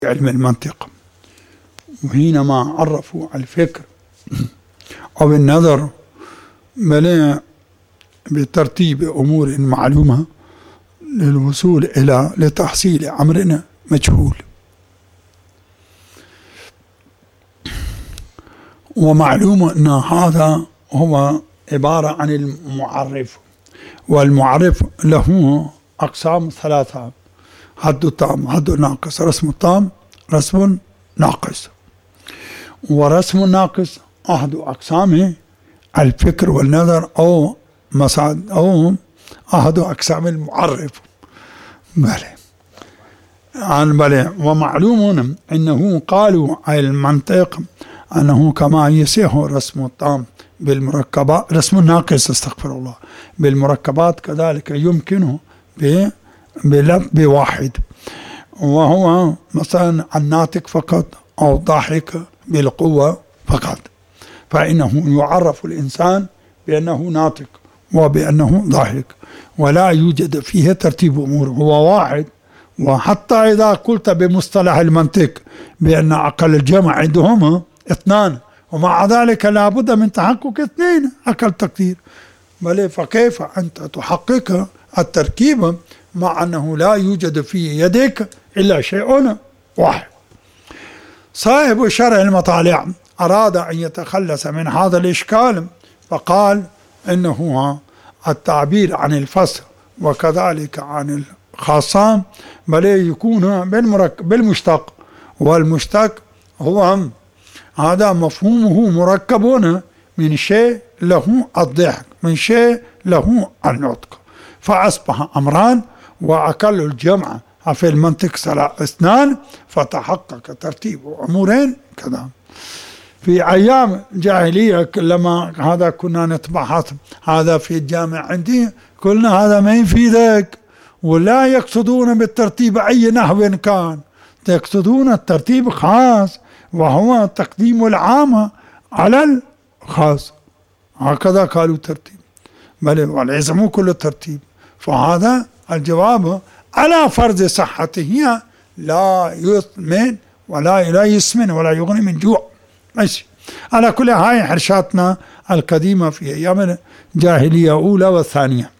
علم المنطق. وحينما عرفوا الفكر أو النظر بل بترتيب أمور معلومة للوصول إلى لتحصيل أمر مجهول. ومعلوم أن هذا هو عبارة عن المعرف، والمعرف له أقسام ثلاثة: حد تام، حد ناقص، رسم تام، رسم ناقص. ورسم ناقص أحد أقسامه الفكر والنظر أو مساعد أو أحد أقسام المعرف. بلى ومعلوم أنه قالوا المنطق أنه كما يصح رسم التام بالمركبات، رسم الناقص استغفر الله بالمركبات، كذلك يمكنه بواحد، وهو مثلا الناطق فقط أو ضاحك بالقوة فقط، فإنه يعرف الإنسان بأنه ناطق وبأنه ضاحك، ولا يوجد فيه ترتيب أمور، هو واحد. وحتى إذا قلت بمصطلح المنطق بأن أقل الجمع عندهم 2، ومع ذلك لا بد من تحقق 2 أقل تقدير، بل فكيف أنت تحقق التركيب مع أنه لا يوجد في يدك إلا شيء واحد؟ صاحب شرح المطالع أراد أن يتخلص من هذا الإشكال، فقال إنه التعبير عن الفصل وكذلك عن الخاصة بل يكون بالمشتق، والمشتق هو هذا مفهومه مركب من شيء له الضحك، من شيء له النطق، فأصبح أمران، وأقل الجمع في المنطق 2، فتحقق ترتيب أمورين كذا. في أيام جاهلية لما هذا كنا نتبحث هذا في الجامع عندي، قلنا هذا ما يفيدك، ولا يقصدون بالترتيب أي نحو كان، يقصدون الترتيب خاص، وهو تقديم العام على الخاص، هكذا قالوا ترتيب، بل وليس مو كل الترتيب. فهذا الجواب على فرض صحته لا يثمن ولا يسمن ولا يغني من جوع. ماشي. على كل هاي حرشاتنا القديمة في أيام الجاهلية الأولى والثانية.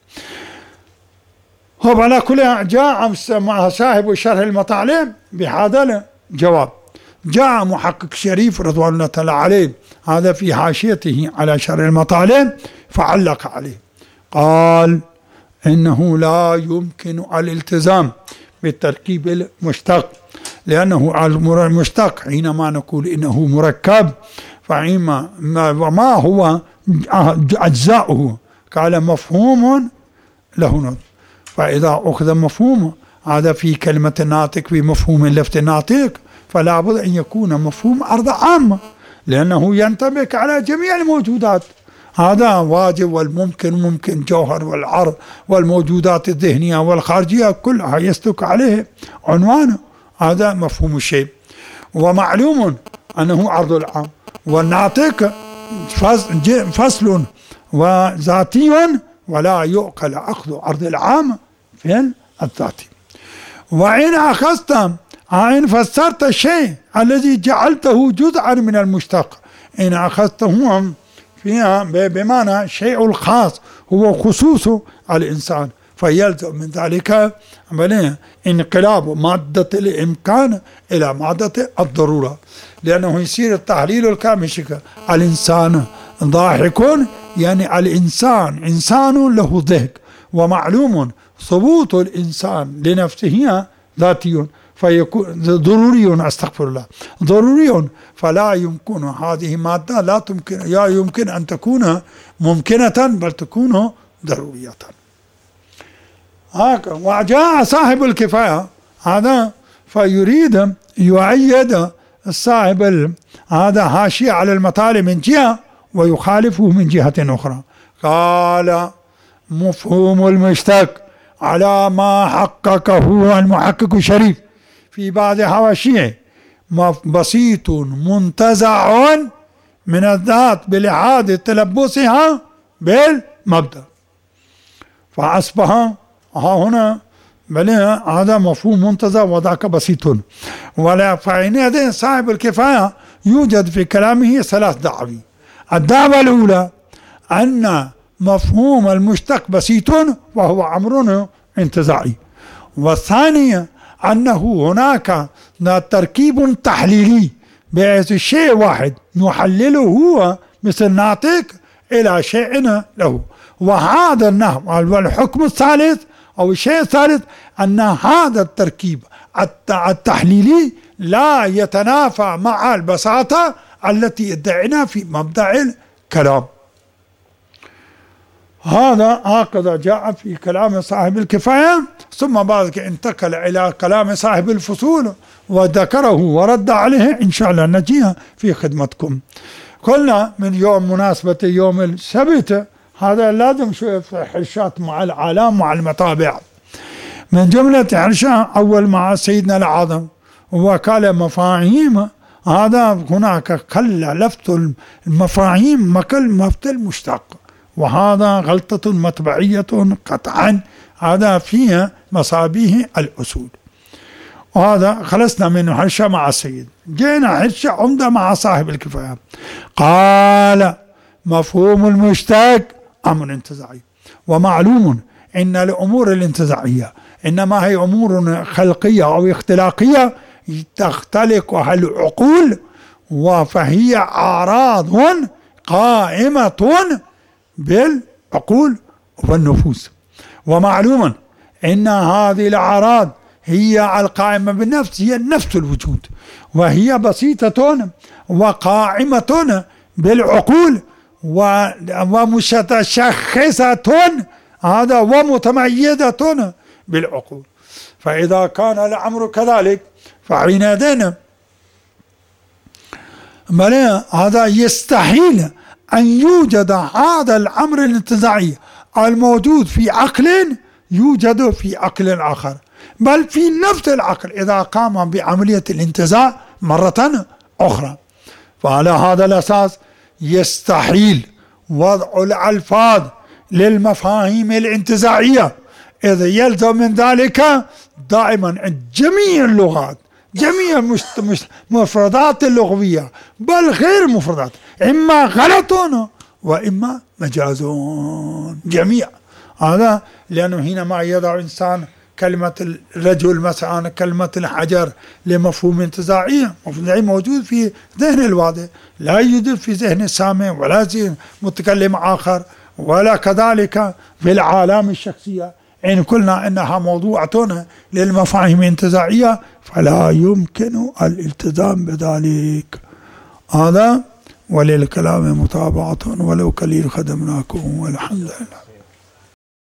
هو على كل جاء مع صاحب شرح المطالب بهذا الجواب. جاء محقق شريف رضوان الله تعالى عليه هذا في حاشيته على شرح المطالب فعلق عليه، قال إنه لا يمكن الالتزام بالتركيب المشتق، لأنه المشتق حينما نقول إنه مركب فإما وما هو أجزاؤه، قال مفهوم له نطق، فإذا أخذ مفهوم هذا في كلمة الناطق في مفهوم اللفظ الناطق، فلا بد أن يكون مفهوم عرض عامة، لأنه ينطبق على جميع الموجودات، هذا واجب والممكن ممكن جوهر والعرض والموجودات الذهنية والخارجية كلها يصدق عليه عنوانه، هذا مفهوم الشيء. ومعلوم أنه عرض العام، والناطق فصل وذاتي، ولا يؤكل أخذ عرض العام في الذاتي. وإن أخذت إن فسرت الشيء الذي جعلته جزءا من المشتق، إن أخذته فيها بمعنى شيء الخاص هو خصوص الإنسان، فيلزم من ذلك انقلاب مادة الإمكان إلى مادة الضرورة، لأنه يصير التحليل الكامل الإنسان ضاحك، يعني الإنسان إنسان له ضحك، ومعلوم ثبوت الإنسان لنفسه ذاتي، فيكون ضروري، استغفر الله، ضروري، فلا يمكن هذه مادة لا يمكن أن تكون ممكنة بل تكون ضرورية. وجاء صاحب الكفاية هذا فيريد يؤيد الصاحب هذا حاشية على المطالب من جهة ويخالفه من جهة أخرى، قال مفهوم المشتق على ما حققه المحقق الشريف في بعض حواشيه بسيط منتزع من الذات بلحاظ تلبسها بالمبدأ، فأصبح هنا بل هذا مفهوم منتزع وذاك بسيط. ولا فحينئذ صاحب الكفاية يوجد في كلامه 3 دعاوي. الدعوة الأولى أن مفهوم المشتق بسيط وهو أمر انتزاعي، والثانية أنه هناك تركيب تحليلي بحيث الشيء واحد نحلله هو مثل نعطيك إلى شيء له. وهذا النحو والحكم الثالث أو الشيء الثالث أن هذا التركيب التحليلي لا يتنافى مع البساطة التي ادعينا في مبدأ الكلام. هكذا جاء في كلام صاحب الكفاية، ثم بعد ذلك انتقل إلى كلام صاحب الفصول وذكره ورد عليه. إن شاء الله نجيها في خدمتكم. قلنا من يوم مناسبة يوم السبت هذا لازم شوية حرشات مع العالم مع المطابع. من جملة حرشة أول مع سيدنا العظم وقال مفاهيم، هذا هناك قل لفظ المفاهيم مكل مفت المشتق، وهذا غلطة مطبعية قطعا، هذا فيها مصابيه الأصول. وهذا خلصنا من حرشة مع السيد. جينا حرشة عمدة مع صاحب الكفاية. قال مفهوم المشتق أمر انتزاعي، ومعلوم إن الأمور الانتزاعية إنما هي أمور خلقية أو اختلاقية تختلقها العقول، فهي أعراض قائمة بالعقول والنفوس. ومعلوم إن هذه الأعراض هي القائمة بالنفس، هي نفس الوجود، وهي بسيطة وقائمة بالعقول ومتشخصة هذا ومتميزة بالعقول. فإذا كان الأمر كذلك فحينئذ هذا يستحيل أن يوجد هذا الأمر الانتزاعي الموجود في عقل يوجد في عقل آخر، بل في نفس العقل إذا قام بعملية الانتزاع مرة أخرى. فعلى هذا الأساس يستحيل وضع الألفاظ للمفاهيم الانتزاعية، إذ يلزم من ذلك دائما جميع اللغات، جميع مفردات اللغوية بل غير مفردات، إما غلط وإما مجاز، جميع هذا. لأنه حينما يضع إنسان كلمة الرجل مثلا كلمة الحجر لمفهوم انتزاعي، مفهوم موجود في ذهن الواضح، لا يوجد في ذهن السامع ولا ذهن متكلم آخر، ولا كذلك في العالم الشخصية. إن قلنا إنها موضوعة للمفاهيم الانتزاعية فلا يمكن الالتزام بذلك. هذا وللكلام متابعة ولو قليل خدمناكم والحمد لله.